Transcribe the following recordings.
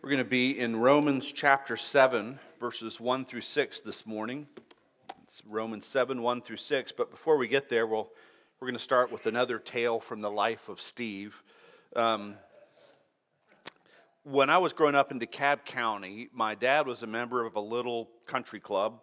We're going to be in Romans chapter 7, verses 1 through 6 this morning. It's Romans 7, 1 through 6. But before we get there, we're going to start with another tale from the life of Steve. When I was growing up in DeKalb County, my dad was a member of a little country club.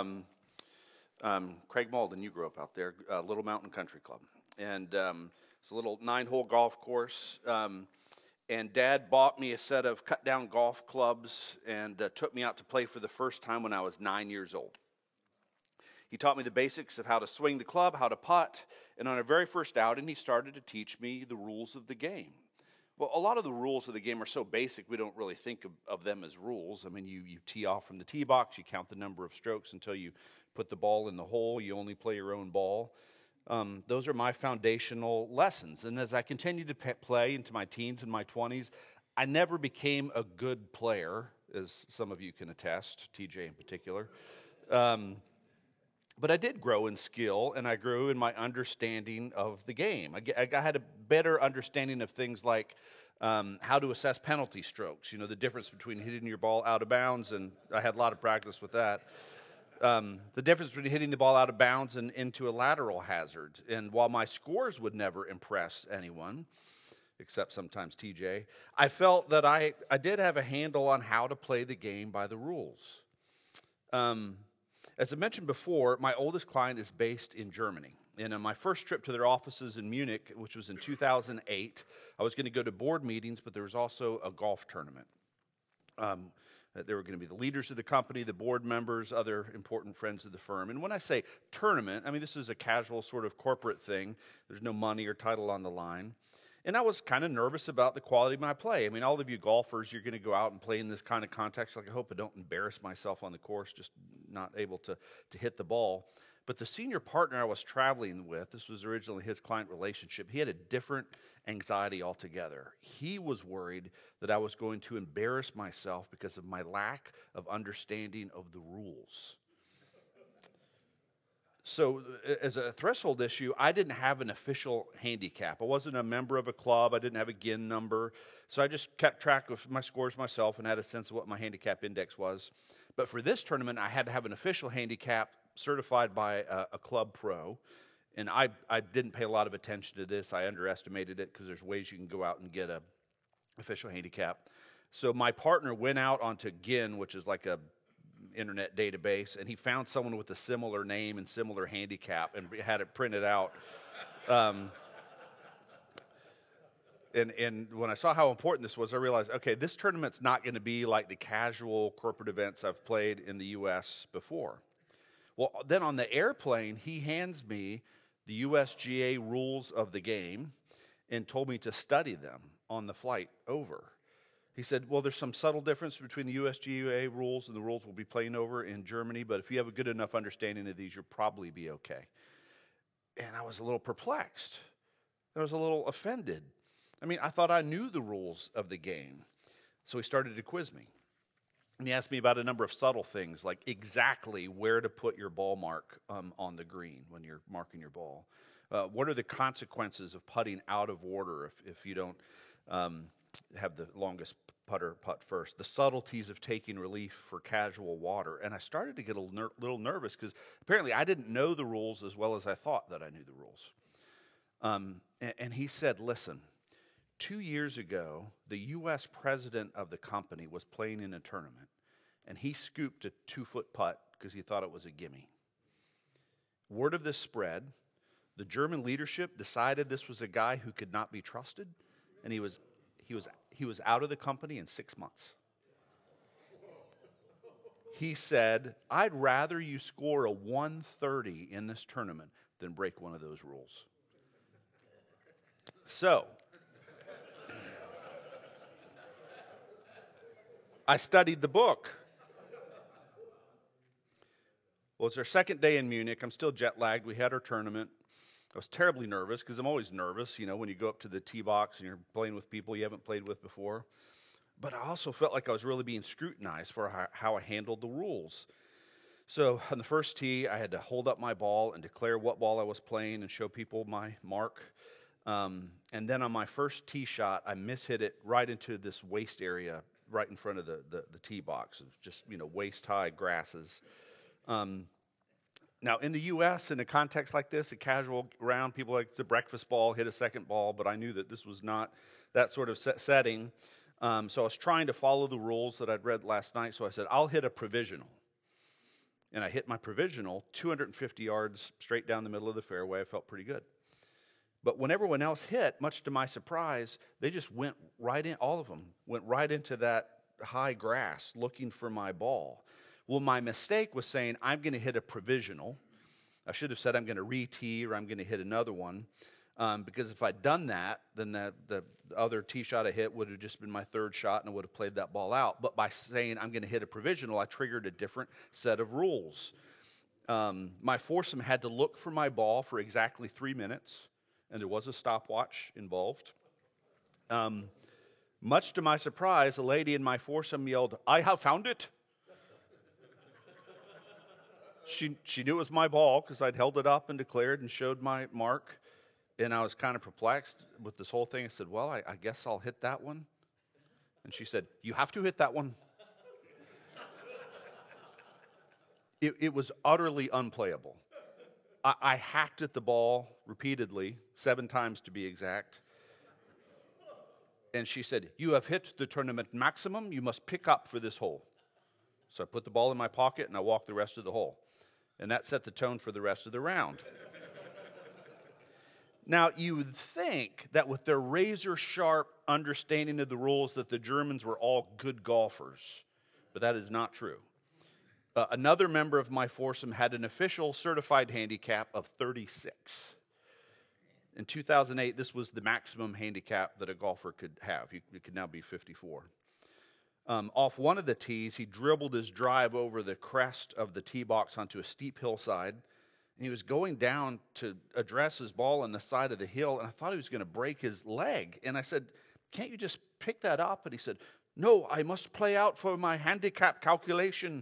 Craig Malden, you grew up out there, Little Mountain Country Club. And it's a little 9-hole golf course. And Dad bought me a set of cut-down golf clubs and took me out to play for the first time when I was 9 years old. He taught me the basics of how to swing the club, how to putt, and on our very first outing, he started to teach me the rules of the game. Well, a lot of the rules of the game are so basic, we don't really think of them as rules. I mean, you tee off from the tee box, you count the number of strokes until you put the ball in the hole, you only play your own ball. Those are my foundational lessons. And as I continued to play into my teens and my 20s, I never became a good player, as some of you can attest, TJ in particular. But I did grow in skill, and I grew in my understanding of the game. I had a better understanding of things like how to assess penalty strokes, the difference between hitting your ball out of bounds, and I had a lot of practice with that. The difference between hitting the ball out of bounds and into a lateral hazard. And while my scores would never impress anyone, except sometimes TJ, I felt that I did have a handle on how to play the game by the rules. As I mentioned before, my oldest client is based in Germany. And on my first trip to their offices in Munich, which was in 2008, I was going to go to board meetings, but there was also a golf tournament. There were going to be the leaders of the company, the board members, other important friends of the firm. And when I say tournament, I mean this is a casual sort of corporate thing. There's no money or title on the line. And I was kind of nervous about the quality of my play. I mean, all of you golfers, you're going to go out and play in this kind of context. Like, I hope I don't embarrass myself on the course, just not able to hit the ball. But the senior partner I was traveling with, this was originally his client relationship, he had a different anxiety altogether. He was worried that I was going to embarrass myself because of my lack of understanding of the rules. So as a threshold issue, I didn't have an official handicap. I wasn't a member of a club. I didn't have a GIN number. So I just kept track of my scores myself and had a sense of what my handicap index was. But for this tournament, I had to have an official handicap certified by a club pro. And I didn't pay a lot of attention to this. I underestimated it because there's ways you can go out and get an official handicap. So my partner went out onto GIN, which is like a internet database, and he found someone with a similar name and similar handicap and had it printed out. And when I saw how important this was, I realized, okay, this tournament's not going to be like the casual corporate events I've played in the U.S. before. Well, then on the airplane, he hands me the USGA rules of the game and told me to study them on the flight over. He said, well, there's some subtle difference between the USGA rules and the rules we'll be playing over in Germany, but if you have a good enough understanding of these, you'll probably be okay. And I was a little perplexed. I was a little offended. I mean, I thought I knew the rules of the game. So he started to quiz me. And he asked me about a number of subtle things, like exactly where to put your ball mark on the green when you're marking your ball. What are the consequences of putting out of order if you don't have the longest putt first? The subtleties of taking relief for casual water. And I started to get a little nervous because apparently I didn't know the rules as well as I thought that I knew the rules. And he said, listen, 2 years ago, the U.S. president of the company was playing in a tournament, and he scooped a 2-foot putt because he thought it was a gimme. Word of this spread. The German leadership decided this was a guy who could not be trusted, and he was out of the company in 6 months. He said, I'd rather you score a 130 in this tournament than break one of those rules. So I studied the book. Well, it's our second day in Munich. I'm still jet lagged. We had our tournament. I was terribly nervous because I'm always nervous, when you go up to the tee box and you're playing with people you haven't played with before. But I also felt like I was really being scrutinized for how I handled the rules. So on the first tee, I had to hold up my ball and declare what ball I was playing and show people my mark. And then on my first tee shot, I mishit it right into this waist area right in front of the tee box. It was just, waist-high grasses. Now, in the U.S., in a context like this, a casual round, people like to breakfast ball, hit a second ball, but I knew that this was not that sort of setting. So I was trying to follow the rules that I'd read last night, so I said, I'll hit a provisional. And I hit my provisional 250 yards straight down the middle of the fairway. I felt pretty good. But when everyone else hit, much to my surprise, they just went right in, all of them went right into that high grass looking for my ball. Well, my mistake was saying I'm going to hit a provisional. I should have said I'm going to re-tee or I'm going to hit another one. Because if I'd done that, then the other tee shot I hit would have just been my third shot and I would have played that ball out. But by saying I'm going to hit a provisional, I triggered a different set of rules. My foursome had to look for my ball for exactly 3 minutes, and there was a stopwatch involved. Much to my surprise, a lady in my foursome yelled, "I have found it." She knew it was my ball because I'd held it up and declared and showed my mark. And I was kind of perplexed with this whole thing. I said, well, I guess I'll hit that one. And she said, you have to hit that one. It was utterly unplayable. I hacked at the ball repeatedly, 7 times to be exact. And she said, you have hit the tournament maximum. You must pick up for this hole. So I put the ball in my pocket and I walked the rest of the hole. And that set the tone for the rest of the round. Now, you would think that with their razor-sharp understanding of the rules that the Germans were all good golfers, but that is not true. Another member of my foursome had an official certified handicap of 36. In 2008, this was the maximum handicap that a golfer could have. It could now be 54. Off one of the tees, he dribbled his drive over the crest of the tee box onto a steep hillside. And he was going down to address his ball on the side of the hill, and I thought he was going to break his leg. And I said, can't you just pick that up? And he said, no, I must play out for my handicap calculation.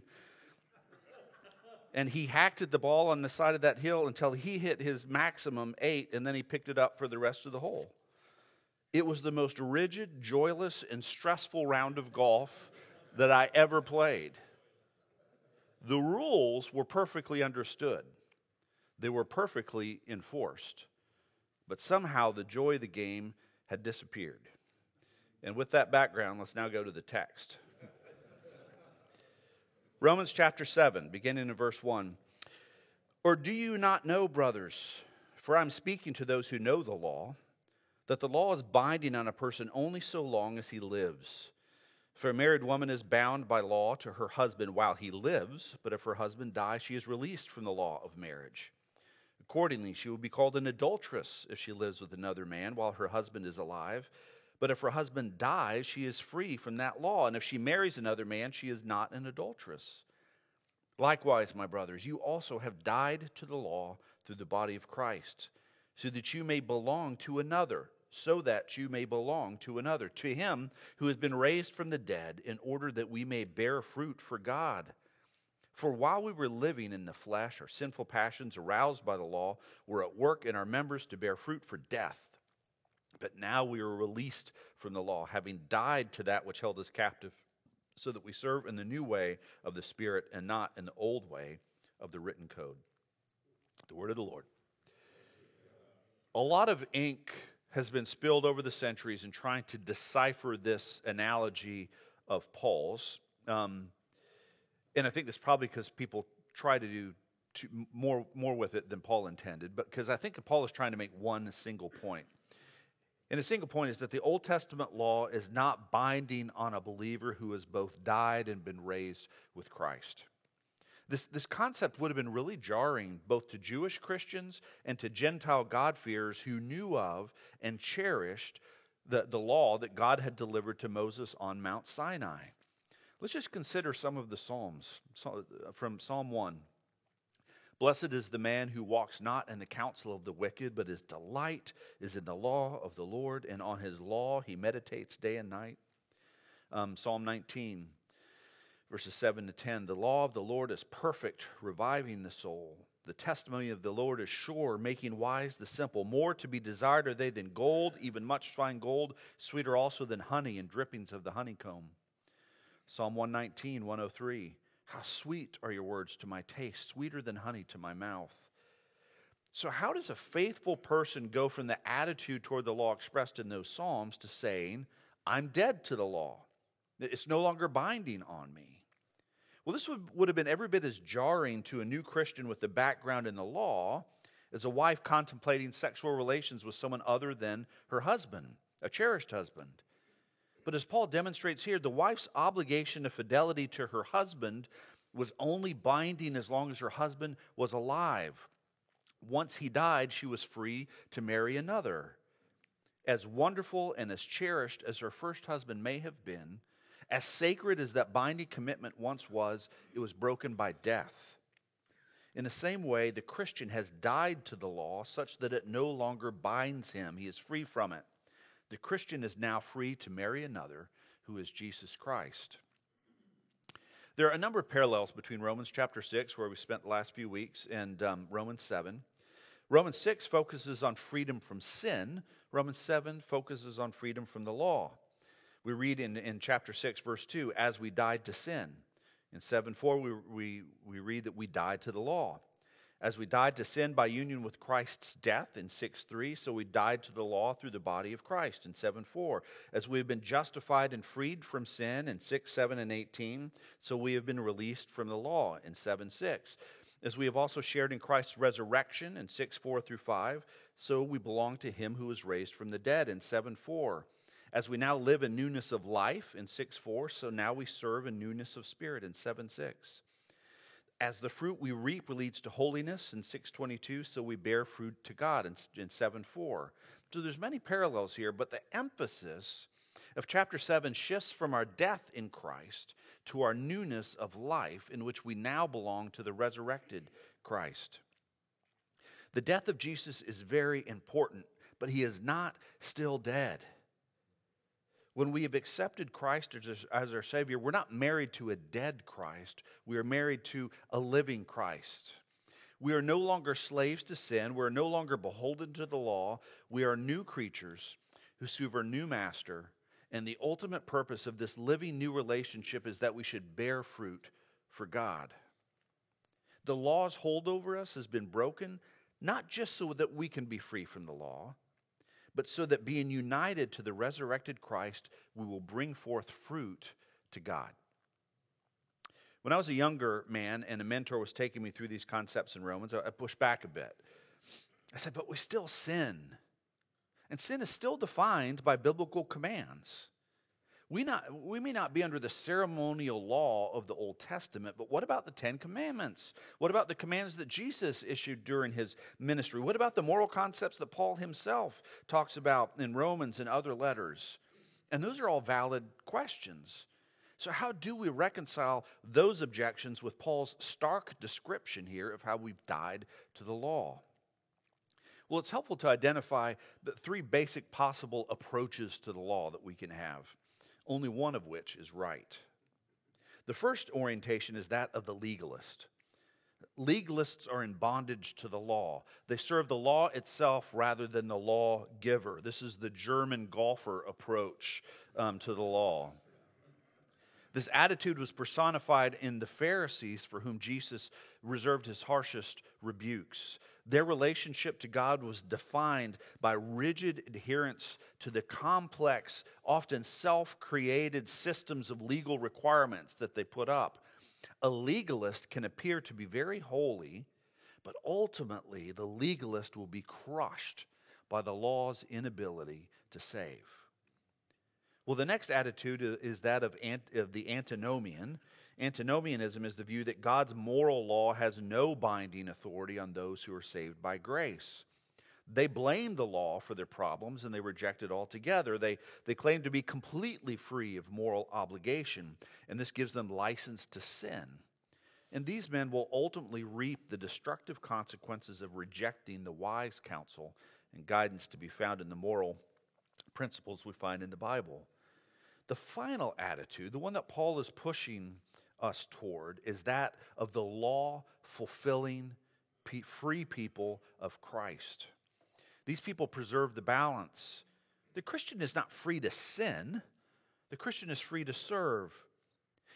And he hacked at the ball on the side of that hill until he hit his maximum 8, and then he picked it up for the rest of the hole. It was the most rigid, joyless, and stressful round of golf that I ever played. The rules were perfectly understood. They were perfectly enforced. But somehow the joy of the game had disappeared. And with that background, let's now go to the text. Romans chapter 7, beginning in verse 1. Or do you not know, brothers, for I'm speaking to those who know the law, that the law is binding on a person only so long as he lives. For a married woman is bound by law to her husband while he lives, but if her husband dies, she is released from the law of marriage. Accordingly, she will be called an adulteress if she lives with another man while her husband is alive. But if her husband dies, she is free from that law. And if she marries another man, she is not an adulteress. Likewise, my brothers, you also have died to the law through the body of Christ, so that you may belong to another, to him who has been raised from the dead, in order that we may bear fruit for God. For while we were living in the flesh, our sinful passions aroused by the law were at work in our members to bear fruit for death. But now we are released from the law, having died to that which held us captive, so that we serve in the new way of the Spirit and not in the old way of the written code. The word of the Lord. A lot of ink has been spilled over the centuries in trying to decipher this analogy of Paul's. And I think that's probably because people try to do more with it than Paul intended. But because I think Paul is trying to make one single point. And the single point is that the Old Testament law is not binding on a believer who has both died and been raised with Christ. This concept would have been really jarring both to Jewish Christians and to Gentile God-fearers who knew of and cherished the law that God had delivered to Moses on Mount Sinai. Let's just consider some of the Psalms. From Psalm 1. Blessed is the man who walks not in the counsel of the wicked, but his delight is in the law of the Lord, and on his law he meditates day and night. Psalm 19, verses 7 to 10. The law of the Lord is perfect, reviving the soul. The testimony of the Lord is sure, making wise the simple. More to be desired are they than gold, even much fine gold, sweeter also than honey and drippings of the honeycomb. Psalm 119, 103. How sweet are your words to my taste, sweeter than honey to my mouth. So how does a faithful person go from the attitude toward the law expressed in those Psalms to saying, I'm dead to the law? It's no longer binding on me. Well, this would have been every bit as jarring to a new Christian with the background in the law as a wife contemplating sexual relations with someone other than her husband, a cherished husband. But as Paul demonstrates here, the wife's obligation of fidelity to her husband was only binding as long as her husband was alive. Once he died, she was free to marry another. As wonderful and as cherished as her first husband may have been, as sacred as that binding commitment once was, it was broken by death. In the same way, the Christian has died to the law such that it no longer binds him. He is free from it. The Christian is now free to marry another, who is Jesus Christ. There are a number of parallels between Romans chapter 6, where we spent the last few weeks, and Romans 7. Romans 6 focuses on freedom from sin. Romans 7 focuses on freedom from the law. We read in chapter 6, verse 2, as we died to sin. In 7:4, we read that we died to the law. As we died to sin by union with Christ's death in 6:3, so we died to the law through the body of Christ in 7:4. As we have been justified and freed from sin in 6, 7, and 18, so we have been released from the law in 7:6. As we have also shared in Christ's resurrection in 6:4 through 5, so we belong to him who was raised from the dead in 7:4. As we now live in newness of life in 6:4, so now we serve in newness of spirit in 7:6. As the fruit we reap leads to holiness in 6:22, so we bear fruit to God in 7:4. So there's many parallels here, but the emphasis of chapter 7 shifts from our death in Christ to our newness of life, in which we now belong to the resurrected Christ. The death of Jesus is very important, but he is not still dead. When we have accepted Christ as our Savior, we're not married to a dead Christ. We are married to a living Christ. We are no longer slaves to sin. We are no longer beholden to the law. We are new creatures who serve our new master. And the ultimate purpose of this living new relationship is that we should bear fruit for God. The law's hold over us has been broken, not just so that we can be free from the law, but so that being united to the resurrected Christ, we will bring forth fruit to God. When I was a younger man and a mentor was taking me through these concepts in Romans, I pushed back a bit. I said, but we still sin. And sin is still defined by biblical commands. We may not be under the ceremonial law of the Old Testament, but what about the Ten Commandments? What about the commands that Jesus issued during his ministry? What about the moral concepts that Paul himself talks about in Romans and other letters? And those are all valid questions. So how do we reconcile those objections with Paul's stark description here of how we've died to the law? Well, it's helpful to identify the three basic possible approaches to the law that we can have, only one of which is right. The first orientation is that of the legalist. Legalists are in bondage to the law. They serve the law itself rather than the lawgiver. This is the German golfer approach to the law. This attitude was personified in the Pharisees, for whom Jesus reserved his harshest rebukes. Their relationship to God was defined by rigid adherence to the complex, often self-created systems of legal requirements that they put up. A legalist can appear to be very holy, but ultimately the legalist will be crushed by the law's inability to save. Well, the next attitude is that of the antinomian. Antinomianism is the view that God's moral law has no binding authority on those who are saved by grace. They blame the law for their problems and they reject it altogether. They claim to be completely free of moral obligation, and this gives them license to sin. And these men will ultimately reap the destructive consequences of rejecting the wise counsel and guidance to be found in the moral principles we find in the Bible. The final attitude, the one that Paul is pushing us toward, is that of the law-fulfilling, free people of Christ. These people preserve the balance. The Christian is not free to sin. The Christian is free to serve.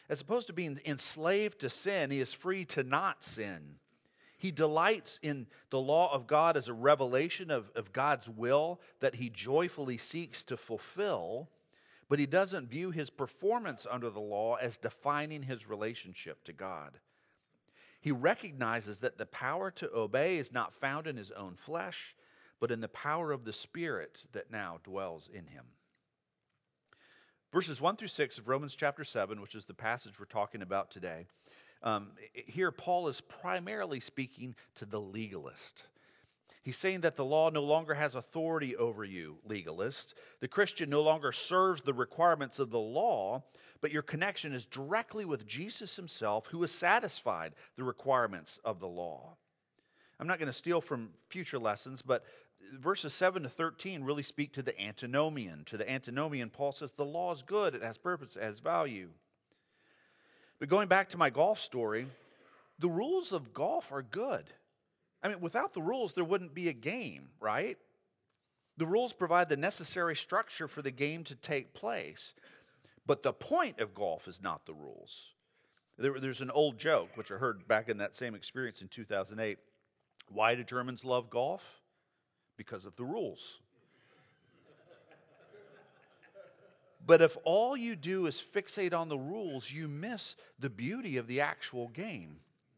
As opposed to being enslaved to sin, he is free to not sin. He delights in the law of God as a revelation of God's will that he joyfully seeks to fulfill, but he doesn't view his performance under the law as defining his relationship to God. He recognizes that the power to obey is not found in his own flesh, but in the power of the Spirit that now dwells in him. Verses 1 through 6 of Romans chapter 7, which is the passage we're talking about today, here Paul is primarily speaking to the legalist. He's saying that the law no longer has authority over you, legalist. The Christian no longer serves the requirements of the law, but your connection is directly with Jesus himself, who has satisfied the requirements of the law. I'm not going to steal from future lessons, but verses 7 to 13 really speak to the antinomian. To the antinomian, Paul says the law is good, it has purpose, it has value. But going back to my golf story, the rules of golf are good. I mean, without the rules, there wouldn't be a game, right? The rules provide the necessary structure for the game to take place. But the point of golf is not the rules. There's an old joke, which I heard back in that same experience in 2008. Why do Germans love golf? Because of the rules. But if all you do is fixate on the rules, you miss the beauty of the actual game.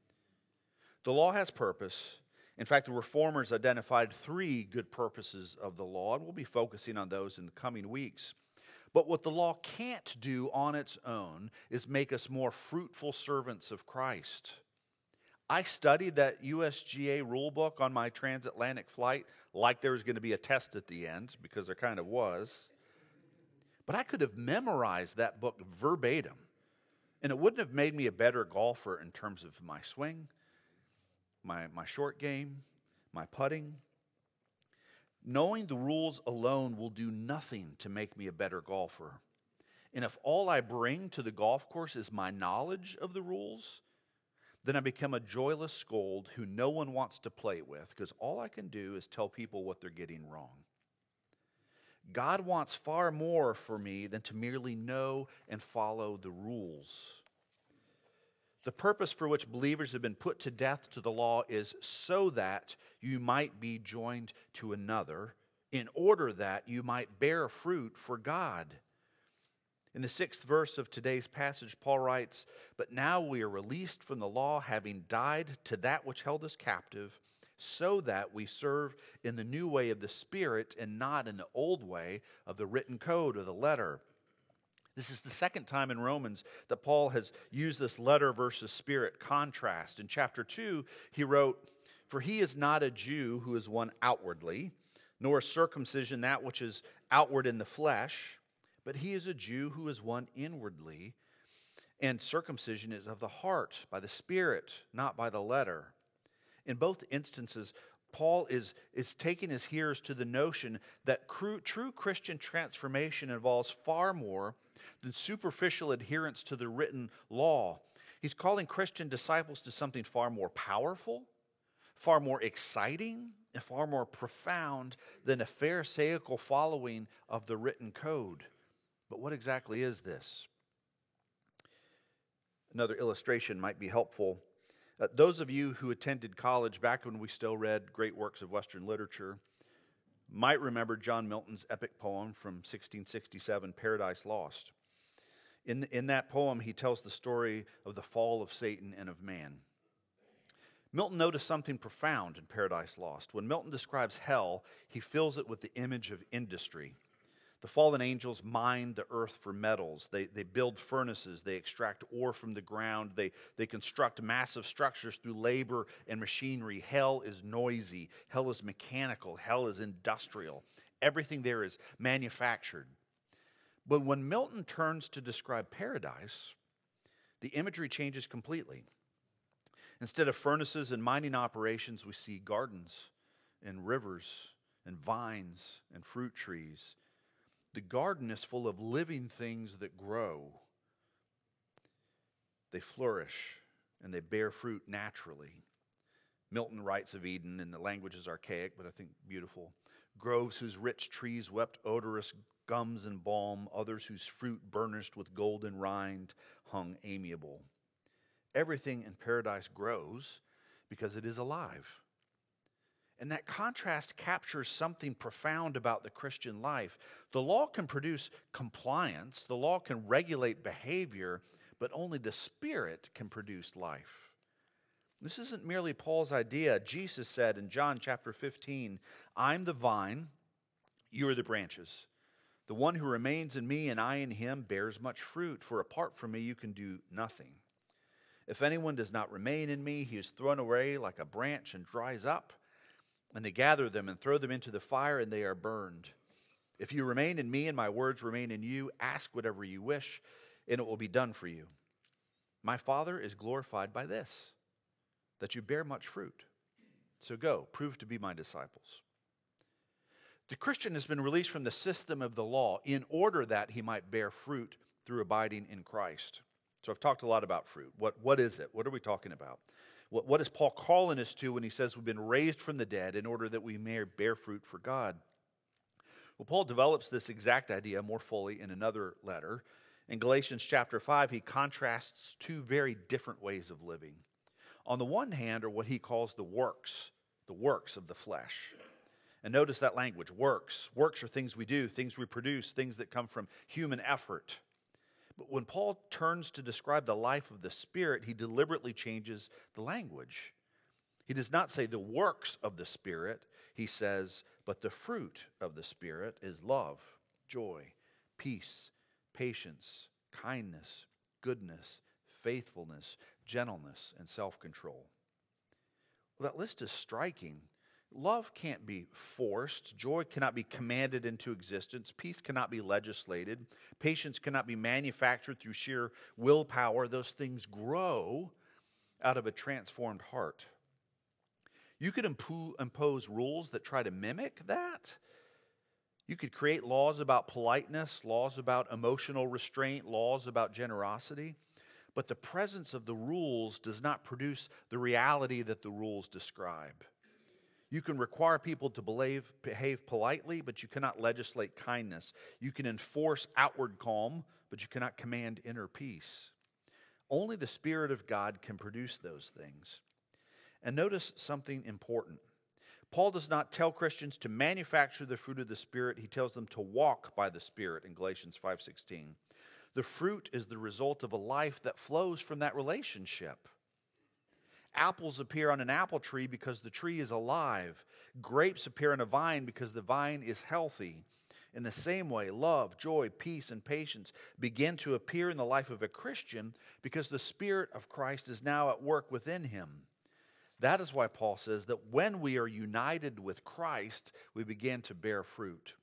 The law has purpose. In fact, the reformers identified 3 good purposes of the law, and we'll be focusing on those in the coming weeks. But what the law can't do on its own is make us more fruitful servants of Christ. I studied that USGA rule book on my transatlantic flight like there was going to be a test at the end, because there kind of was. But I could have memorized that book verbatim, and it wouldn't have made me a better golfer in terms of my swing, my short game, my putting. Knowing the rules alone will do nothing to make me a better golfer. And if all I bring to the golf course is my knowledge of the rules, then I become a joyless scold who no one wants to play with, because all I can do is tell people what they're getting wrong. God wants far more for me than to merely know and follow the rules. The purpose for which believers have been put to death to the law is so that you might be joined to another, in order that you might bear fruit for God. In the 6th verse of today's passage, Paul writes, "But now we are released from the law, having died to that which held us captive, so that we serve in the new way of the Spirit and not in the old way of the written code or the letter." This is the second time in Romans that Paul has used this letter versus spirit contrast. In chapter 2, he wrote, "For he is not a Jew who is one outwardly, nor is circumcision that which is outward in the flesh, but he is a Jew who is one inwardly, and circumcision is of the heart, by the Spirit, not by the letter." In both instances, Paul is taking his hearers to the notion that true Christian transformation involves far more than superficial adherence to the written law. He's calling Christian disciples to something far more powerful, far more exciting, and far more profound than a pharisaical following of the written code. But what exactly is this? Another illustration might be helpful. Those of you who attended college back when we still read great works of Western literature might remember John Milton's epic poem from 1667, Paradise Lost. In that poem, he tells the story of the fall of Satan and of man. Milton noticed something profound in Paradise Lost. When Milton describes hell, he fills it with the image of industry. The fallen angels mine the earth for metals. They build furnaces. They extract ore from the ground. They construct massive structures through labor and machinery. Hell is noisy. Hell is mechanical. Hell is industrial. Everything there is manufactured. But when Milton turns to describe paradise, the imagery changes completely. Instead of furnaces and mining operations, we see gardens and rivers and vines and fruit trees. The garden is full of living things that grow. They flourish and they bear fruit naturally. Milton writes of Eden, and the language is archaic, but I think beautiful. Groves whose rich trees wept odorous gums and balm, others whose fruit burnished with golden rind hung amiable. Everything in paradise grows because it is alive. And that contrast captures something profound about the Christian life. The law can produce compliance, the law can regulate behavior, but only the Spirit can produce life. This isn't merely Paul's idea. Jesus said in John chapter 15, "I'm the vine, you are the branches. The one who remains in me and I in him bears much fruit, for apart from me you can do nothing. If anyone does not remain in me, he is thrown away like a branch and dries up, and they gather them and throw them into the fire, and they are burned. If you remain in me and my words remain in you, ask whatever you wish, and it will be done for you. My Father is glorified by this, that you bear much fruit. So go, prove to be my disciples." The Christian has been released from the system of the law in order that he might bear fruit through abiding in Christ. So I've talked a lot about fruit. What is it? What are we talking about? What is Paul calling us to when he says we've been raised from the dead in order that we may bear fruit for God? Well, Paul develops this exact idea more fully in another letter. In Galatians chapter 5, he contrasts two very different ways of living. On the one hand are what he calls the works of the flesh. And notice that language, works. Works are things we do, things we produce, things that come from human effort. But when Paul turns to describe the life of the Spirit, he deliberately changes the language. He does not say the works of the Spirit. He says, but the fruit of the Spirit is love, joy, peace, patience, kindness, goodness, faithfulness, gentleness, and self-control. Well, that list is striking. Love can't be forced. Joy cannot be commanded into existence. Peace cannot be legislated. Patience cannot be manufactured through sheer willpower. Those things grow out of a transformed heart. You could impose rules that try to mimic that. You could create laws about politeness, laws about emotional restraint, laws about generosity. But the presence of the rules does not produce the reality that the rules describe. You can require people to behave politely, but you cannot legislate kindness. You can enforce outward calm, but you cannot command inner peace. Only the Spirit of God can produce those things. And notice something important. Paul does not tell Christians to manufacture the fruit of the Spirit. He tells them to walk by the Spirit in Galatians 5:16. The fruit is the result of a life that flows from that relationship. Apples appear on an apple tree because the tree is alive. Grapes appear on a vine because the vine is healthy. In the same way, love, joy, peace, and patience begin to appear in the life of a Christian because the Spirit of Christ is now at work within him. That is why Paul says that when we are united with Christ, we begin to bear fruit.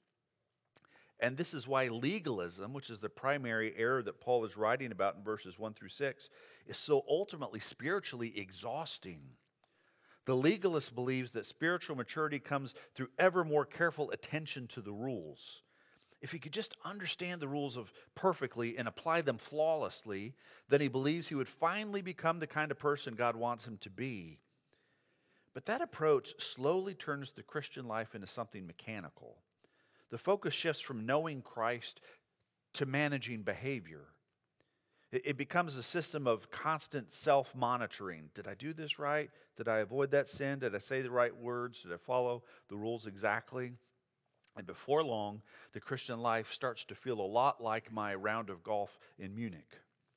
And this is why legalism, which is the primary error that Paul is writing about in verses 1 through 6, is so ultimately spiritually exhausting. The legalist believes that spiritual maturity comes through ever more careful attention to the rules. If he could just understand the rules perfectly and apply them flawlessly, then he believes he would finally become the kind of person God wants him to be. But that approach slowly turns the Christian life into something mechanical. The focus shifts from knowing Christ to managing behavior. It becomes a system of constant self-monitoring. Did I do this right? Did I avoid that sin? Did I say the right words? Did I follow the rules exactly? And before long, the Christian life starts to feel a lot like my round of golf in Munich.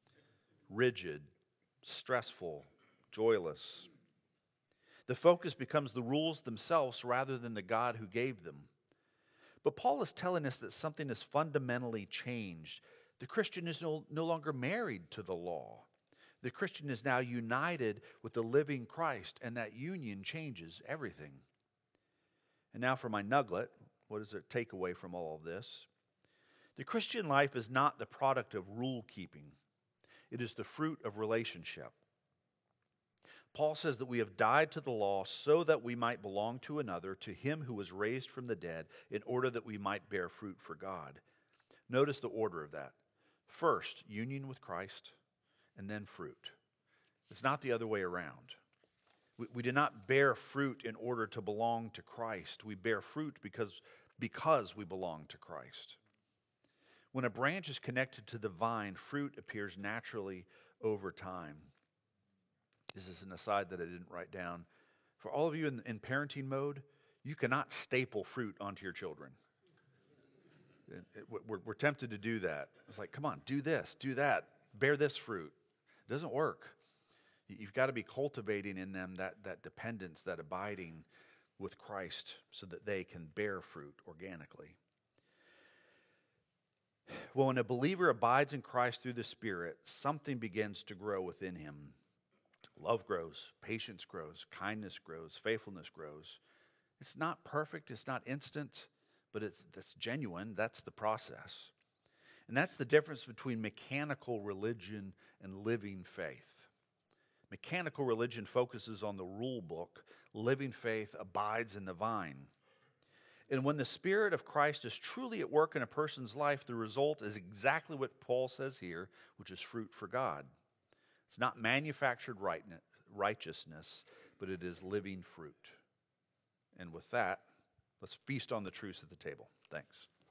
Rigid, stressful, joyless. The focus becomes the rules themselves rather than the God who gave them. But Paul is telling us that something has fundamentally changed. The Christian is no longer married to the law. The Christian is now united with the living Christ, and that union changes everything. And now for my nugget, what is the takeaway from all of this? The Christian life is not the product of rule keeping. It is the fruit of relationship. Paul says that we have died to the law so that we might belong to another, to him who was raised from the dead, in order that we might bear fruit for God. Notice the order of that. First, union with Christ, and then fruit. It's not the other way around. We do not bear fruit in order to belong to Christ. We bear fruit because we belong to Christ. When a branch is connected to the vine, fruit appears naturally over time. This is an aside that I didn't write down. For all of you in parenting mode, you cannot staple fruit onto your children. We're tempted to do that. It's like, come on, do this, do that, bear this fruit. It doesn't work. You've got to be cultivating in them that dependence, that abiding with Christ so that they can bear fruit organically. Well, when a believer abides in Christ through the Spirit, something begins to grow within him. Love grows, patience grows, kindness grows, faithfulness grows. It's not perfect, it's not instant, but it's genuine. That's the process. And that's the difference between mechanical religion and living faith. Mechanical religion focuses on the rule book. Living faith abides in the vine. And when the Spirit of Christ is truly at work in a person's life, the result is exactly what Paul says here, which is fruit for God. It's not manufactured righteousness, but it is living fruit. And with that, let's feast on the truths at the table. Thanks.